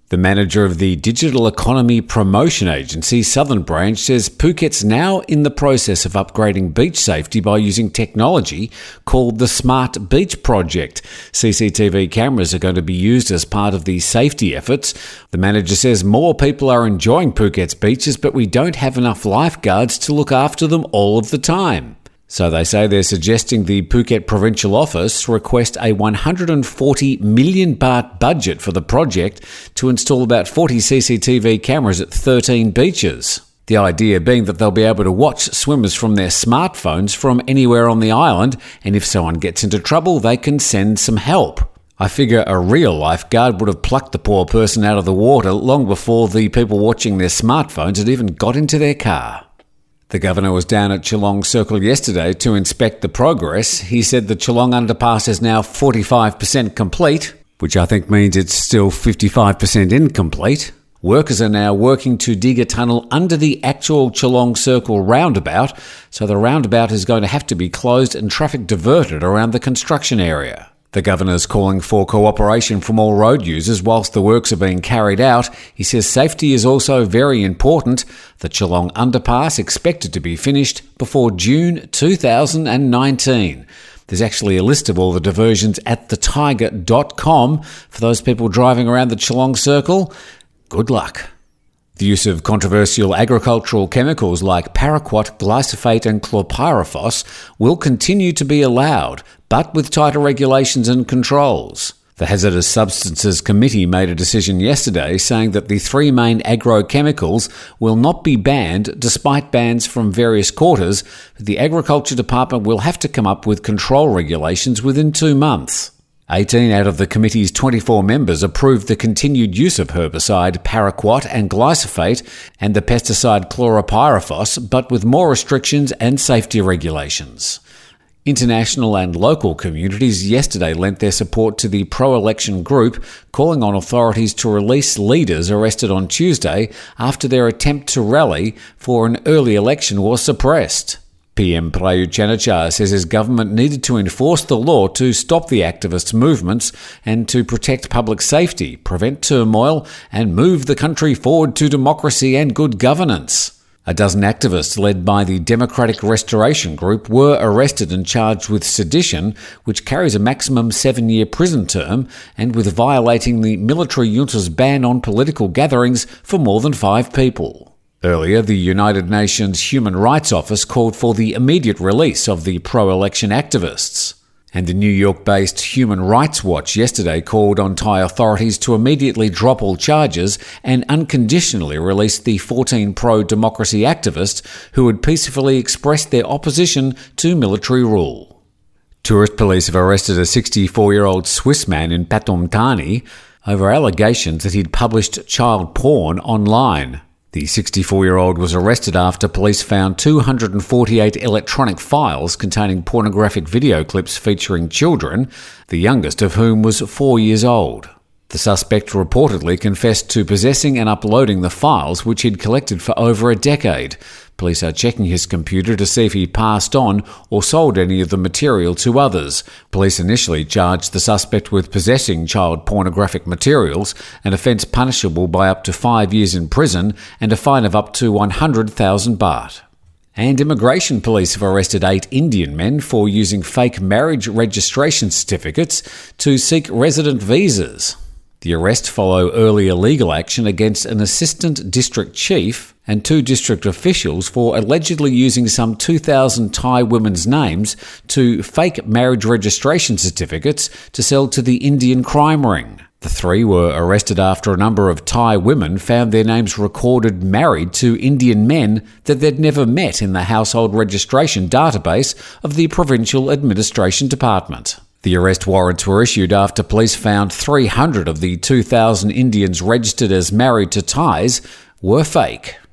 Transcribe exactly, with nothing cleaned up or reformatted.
The manager of the Digital Economy Promotion Agency, Southern Branch, says Phuket's now in the process of upgrading beach safety by using technology called the Smart Beach Project. C C T V cameras are going to be used as part of the safety efforts. The manager says more people are enjoying Phuket's beaches, but we don't have enough lifeguards to look after them all of the time. So they say they're suggesting the Phuket Provincial Office request a one hundred forty million baht budget for the project to install about forty C C T V cameras at thirteen beaches. The idea being that they'll be able to watch swimmers from their smartphones from anywhere on the island, and if someone gets into trouble, they can send some help. I figure a real lifeguard would have plucked the poor person out of the water long before the people watching their smartphones had even got into their car. The governor was down at Chelong Circle yesterday to inspect the progress. He said the Chelong underpass is now forty-five percent complete, which I think means it's still fifty-five percent incomplete. Workers are now working to dig a tunnel under the actual Chelong Circle roundabout, so the roundabout is going to have to be closed and traffic diverted around the construction area. The governor's calling for cooperation from all road users whilst the works are being carried out. He says safety is also very important. The Chelong underpass expected to be finished before June two thousand nineteen. There's actually a list of all the diversions at the tiger dot com for those people driving around the Chelong Circle. Good luck. The use of controversial agricultural chemicals like paraquat, glyphosate and chlorpyrifos will continue to be allowed, but with tighter regulations and controls. The Hazardous Substances Committee made a decision yesterday saying that the three main agrochemicals will not be banned despite bans from various quarters, but the Agriculture Department will have to come up with control regulations within two months. eighteen out of the committee's twenty-four members approved the continued use of herbicide paraquat and glyphosate and the pesticide chlorpyrifos, but with more restrictions and safety regulations. International and local communities yesterday lent their support to the pro-election group, calling on authorities to release leaders arrested on Tuesday after their attempt to rally for an early election was suppressed. P M Prayut Chan-o-cha says his government needed to enforce the law to stop the activist movements and to protect public safety, prevent turmoil, and move the country forward to democracy and good governance. A dozen activists led by the Democratic Restoration Group were arrested and charged with sedition, which carries a maximum seven-year prison term, and with violating the military junta's ban on political gatherings for more than five people. Earlier, the United Nations Human Rights Office called for the immediate release of the pro-election activists. And the New York-based Human Rights Watch yesterday called on Thai authorities to immediately drop all charges and unconditionally release the fourteen pro-democracy activists who had peacefully expressed their opposition to military rule. Tourist police have arrested a sixty-four-year-old Swiss man in Pathum Thani over allegations that he'd published child porn online. The sixty-four-year-old was arrested after police found two hundred forty-eight electronic files containing pornographic video clips featuring children, the youngest of whom was four years old. The suspect reportedly confessed to possessing and uploading the files, which he'd collected for over a decade. Police are checking his computer to see if he passed on or sold any of the material to others. Police initially charged the suspect with possessing child pornographic materials, an offence punishable by up to five years in prison and a fine of up to one hundred thousand baht. And immigration police have arrested eight Indian men for using fake marriage registration certificates to seek resident visas. The arrest followed earlier legal action against an assistant district chief and two district officials for allegedly using some two thousand Thai women's names to fake marriage registration certificates to sell to the Indian crime ring. The three were arrested after a number of Thai women found their names recorded married to Indian men that they'd never met in the household registration database of the Provincial Administration Department. The arrest warrants were issued after police found three hundred of the two thousand Indians registered as married to Thais were fake.